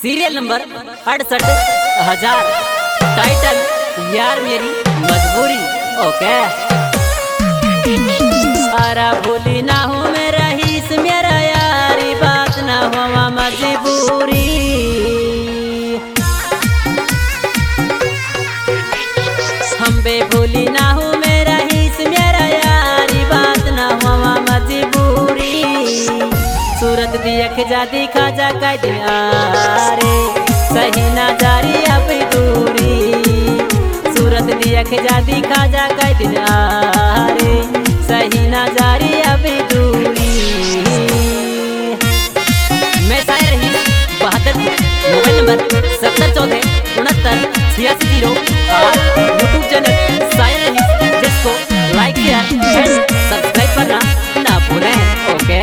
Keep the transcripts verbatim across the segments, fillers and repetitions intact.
Serial number अड़सठ हजार, title यार मेरी मजबूरी। ओके अरे भूली ना हूँ मैं रहीस मेरा यारी, बात ना हुआ मजबूरी। हम बे भूली ना हूँ मैं रहीस मेरा यारी, बात ना हुआ मजबूरी। सूरत दियख जा दिखा जा कह दियारे, सही ना जारी अब दूरी। सूरत दियख जा दिखा जा कह दियारे, सही ना जारी अब दूरी। मैं शायर रही बहत्तर, मोबाइल नंबर सत्तर चौदह उनहत्तर छियासी जीरो आठ। यूट्यूब चैनल शायर रही, जिसको लाइक किया सब्सक्राइब करना ना भूलें। ओके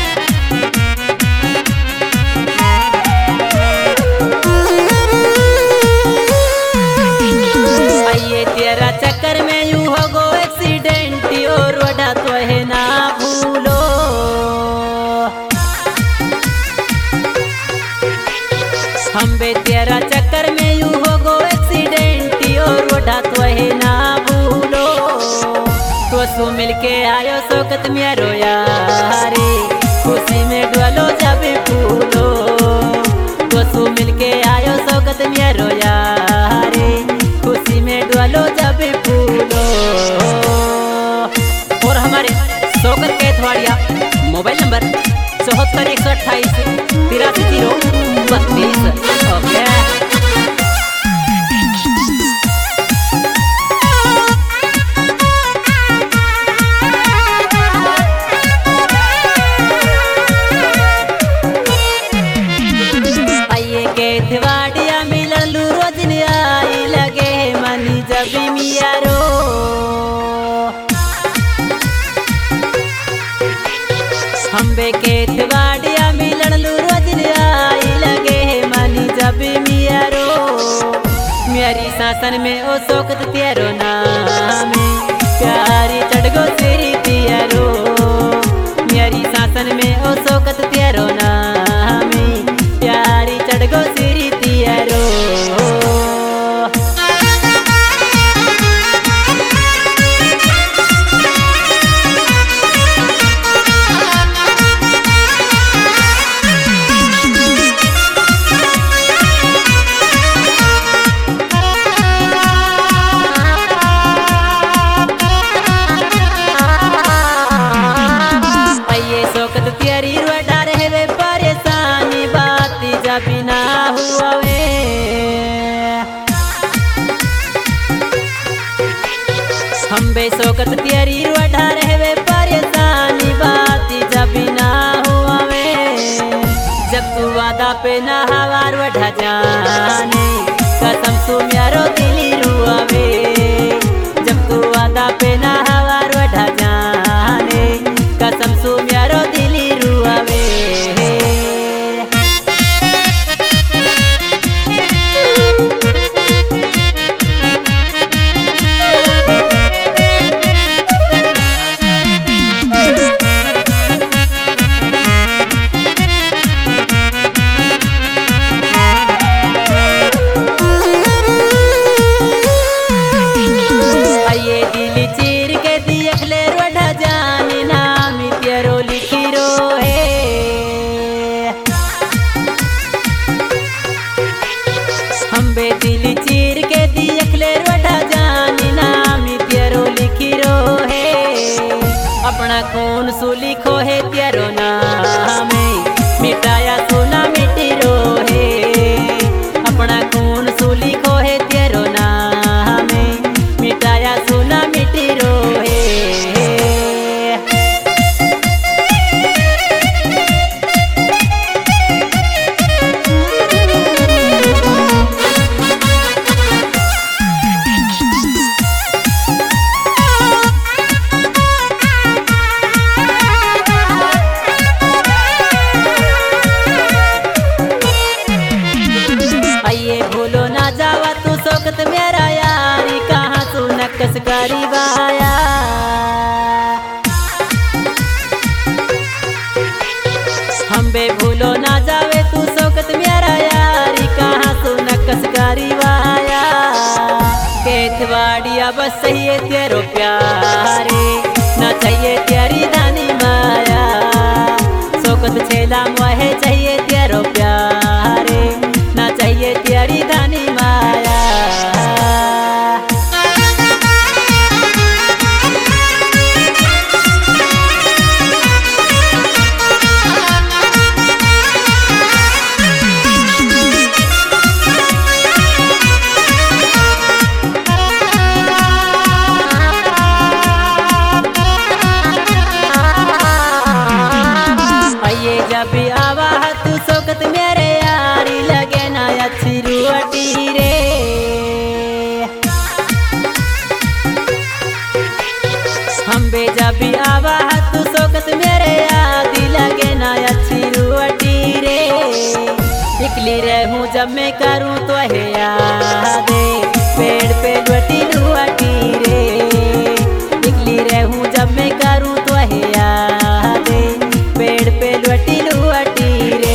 तेरा चक्कर में यूं हो गो एक्सीडेंट, और वडा तो है ना भूलो। हम बे तेरा चक्कर में यूं हो गो एक्सीडेंट, और वडा तो है ना भूलो। तो सो मिलके आयो शौकत मेरो यारे, खुशी में डोलो जब फूलो। तो सो मिलके आयो शौकत मेरो यारे, खुशी में डोलो जब फूलो। और हमारे शौकत कैथवाड़िया मोबाइल नंबर चौहत्तर एक सौ अट्ठाईस तिरासी जीरो बत्तीस। ओके आइए कैथवाड़िया मिललू रोज आई, लगे मनी जब मियारो। हम बे कैथवाड़िया मिललू रोज आई, लगे मनी जब मियारो। मेरी शासन में ओ शौकत तेरो नाम, प्यारी चढ़गो तेरी तियारो। मेरी शासन में ओ शौकत तेरो नाम, प्यारी चढ़गो तेरी तियारो। बिना हुआ वे हम बे शौकत तेरी वढ़ा रहे परेशानी, बात जब ना हुआ वे। जब तू वादा पे ना हवार वढ़ा जाने, कसम तू म्यारो दिली रुआवे। जब तू वादा पे ना हवार वढ़ा जाने, कसम तू म्यारो दिली रुआवे। हम बे दिल चीर के दियख ले वढ़ा जानी, नाम तेरो लिखी रो है। अपना खून सु लिखो है तेरो नाम, मिटाया सोना मिटी रो है। अपना खून सु लिखो है तेरो नाम, मिटाया सोना मिटी रो है। भैया बस चाहिए तेरो प्यारे, ना चाहिए तेरी धानी माया। शौकत छेला मोहे चाहिए तेरो प्यारे, ना चाहिए तेरी धानी माया। जब आवा तू शौकत मेरे यारी लगे ना अच्छी रोटी रे। हम बे जब आवा तू शौकत मेरे यारी लगे ना अच्छी रोटी रे। निकली रहूं जब मैं करूं तो है यादे, पेड़ पे रोटी रोटी रे। निकली रहूं जब मैं करूं तो है यादे, पेड़ पे लुअटी लुअटी रे।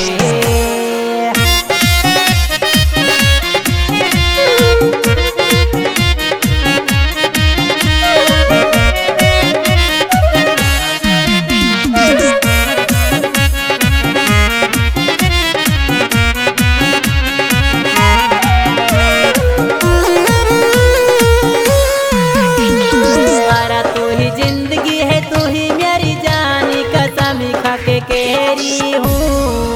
सारा तू ही जिंदगी है, तू ही मेरी जानी कसम खा के केरी हूँ।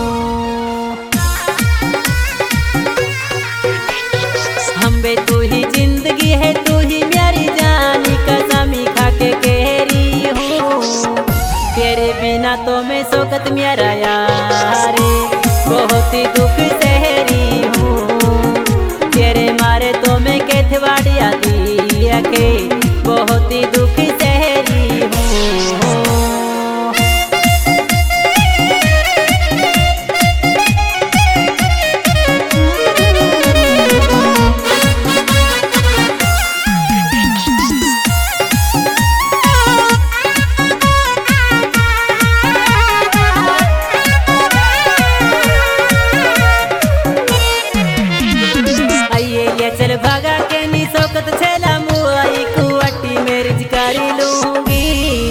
हम बे तू ही जिंदगी है, तू ही मेरी जानी कसम खा के केरी हूँ। तेरे बिना तो मैं शौकत मेरा यारे, बहुत ही दुख सहरी हूँ। तेरे मारे तो मैं केथवाड़िया दिया के, बहुत ही दुख सहरी हूँ। चल भागा के नी शौकत छेला मुआई कुआटी मेरी करी लूंगी।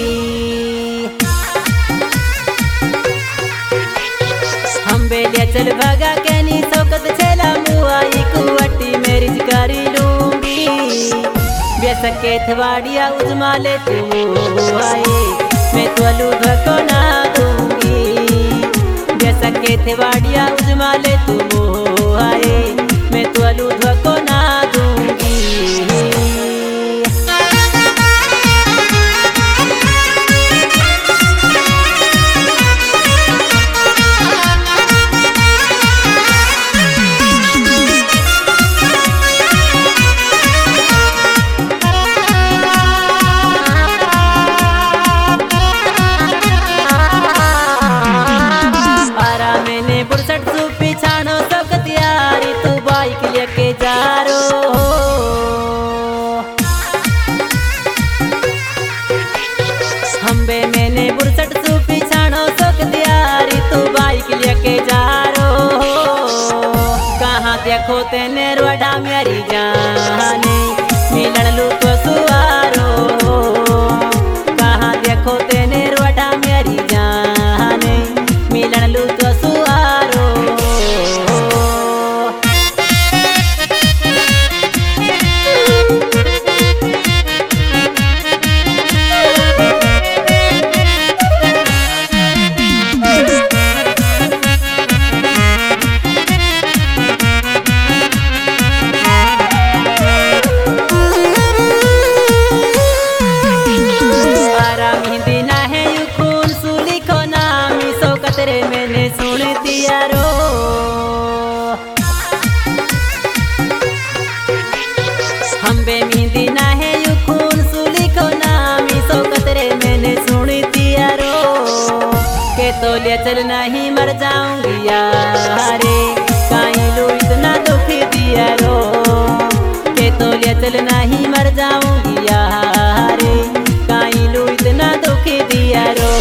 हम बेलिया चल भागा के नी शौकत छेला मुआई कुआटी मेरी करी लूंगी। बेसके थवाड़िया उजमा ले तू आए, मैं तो लूध को ना दूंगी। बेसके थवाड़िया उजमा ले तू आए, मैं तो लूध को ना दूंगी। आरा मैंने बुरसट सू पिछानो शौकत यारी, तू बाइक लेके जा रो हो। हम बे मैंने बुरसट सू पिछानो शौकत यारी, तू बाइक लेके जा रो हो। कहाँ देखो तेने रोडा मेरी जाने, मिलन लू तो सुवारो हो। कहाँ देखो तेने रोडा मेरी जाने, मिलन लू तो सुवारो। तेरे मैंने सुन दिया रो। हम बे मेहंदी ना है यू खून सुली को नामी, शौकत रे मैंने सुन दिया रो। के तो ले चल नहीं मर जाऊंगी यारे, काई लो इतना दुख दिया रो। के तो ले चल नहीं मर जाऊंगी यारे, काई लो इतना दुख दिया रो।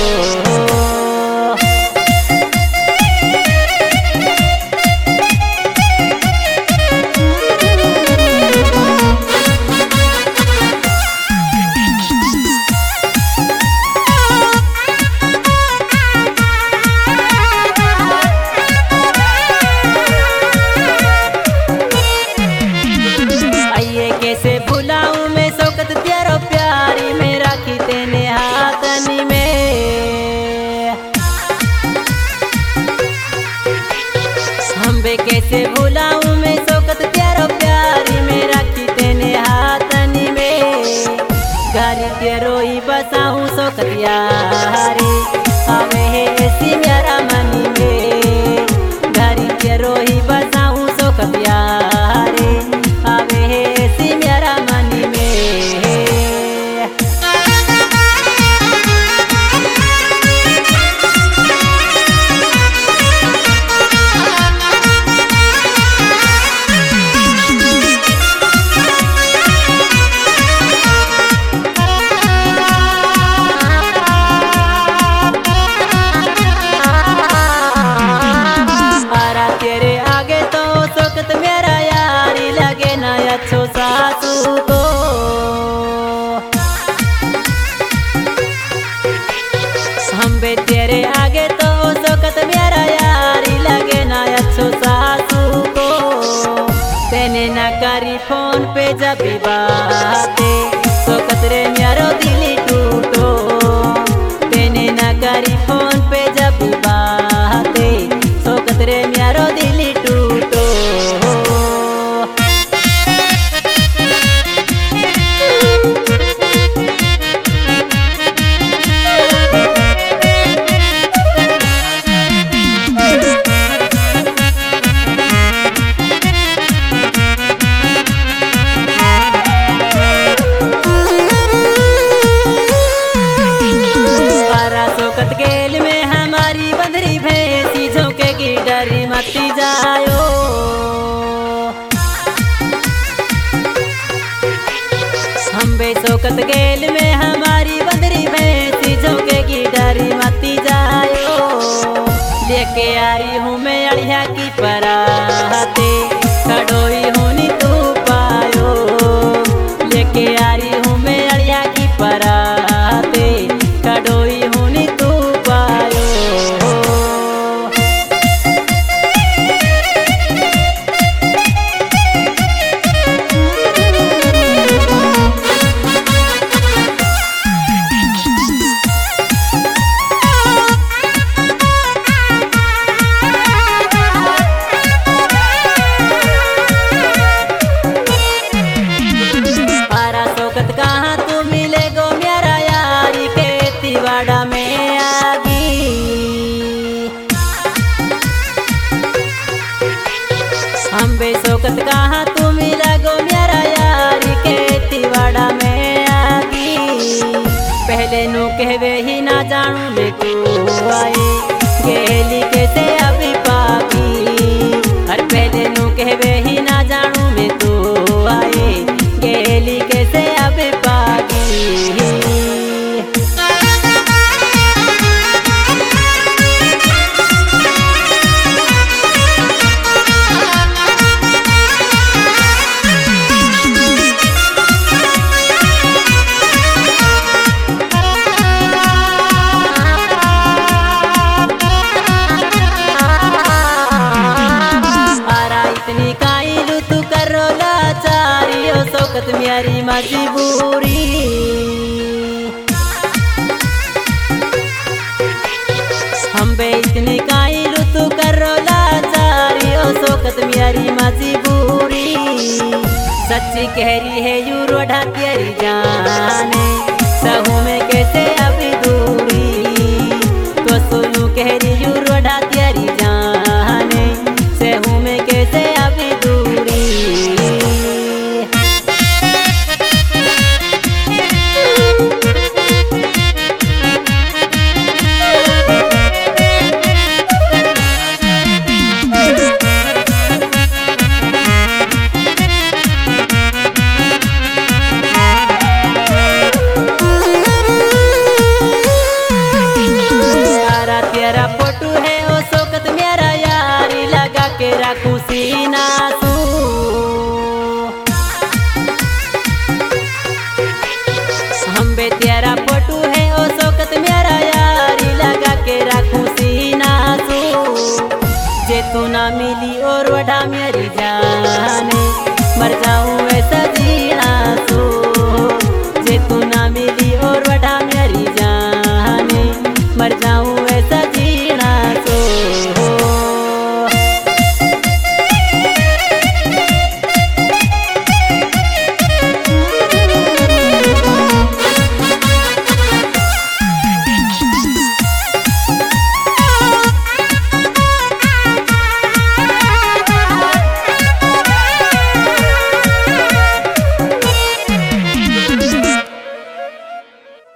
हम बे कैसे भूलाऊं मैं शौकत प्यारो प्यारी में राखी तेने हाथनी में गारी तेरो ही बसाऊं शौकत यारी आवे है ऐसी मेरा मनी में गारी तेरो ही बसाऊं शौकत यारी आवे है ऐसी मेरा मनी में। अच्छो सासू को हम बे तेरे आगे तो शौकत मेरा यारी लगे ना अच्छो सासू को तेने ना करी फोन पे जब भी बातें शौकत रे मेरा दिल टूटो तेने ना करी फोन पे जब भी बातें शौकत रे मेरा दिल टूटो। शौकत गेल में हमारी बंदरी भैंसी झोंके की डरी मती जायो हम बे शौकत गेल में हमारी बंदरी भैंसी झोंके की डरी मती जायो लेके आई हूँ मैं अड़िया की पराते खड़ोई होनी तू पायो लेके आई हूँ मैं अड़िया की पराते खड़ोई होनी तू पायो। हरा शौकत कहाँ तू मिले गो मेरा यारी के तिवाड़ा में आगी हम बे शौकत कहाँ तू मिला गो मेरा यारी के तिवाड़ा में आगी पहले नो कहवे ही ना जानू मैं तू आए गेली कैसे अभी पागी हर पहले नो कहवे ही ना जानू मैं तू आए गेली कैसे अभी पागी। इतनी काइलू तू करो लाचारी ओ शौकत मेरी मजबूरी हम बे इतनी काइलू तू करो लाचारी ओ शौकत मेरी मजबूरी सच्ची कहरी है यू रोढ़ा तेरी जाने सहू में कैसे अभी दूरी तो सुनू कहरी यू रोढ़ा तेरी जाने सहू में कैसे अभी दूरी। तेरा फोटो है ओ शौकत मेरा यारी लगा के रखूं सीना तू हम बे तेरा फोटो है ओ शौकत मेरा यारी लगा के रखूं सीना तू जे तू ना मिली और वढ़ा मेरी जाने मर जा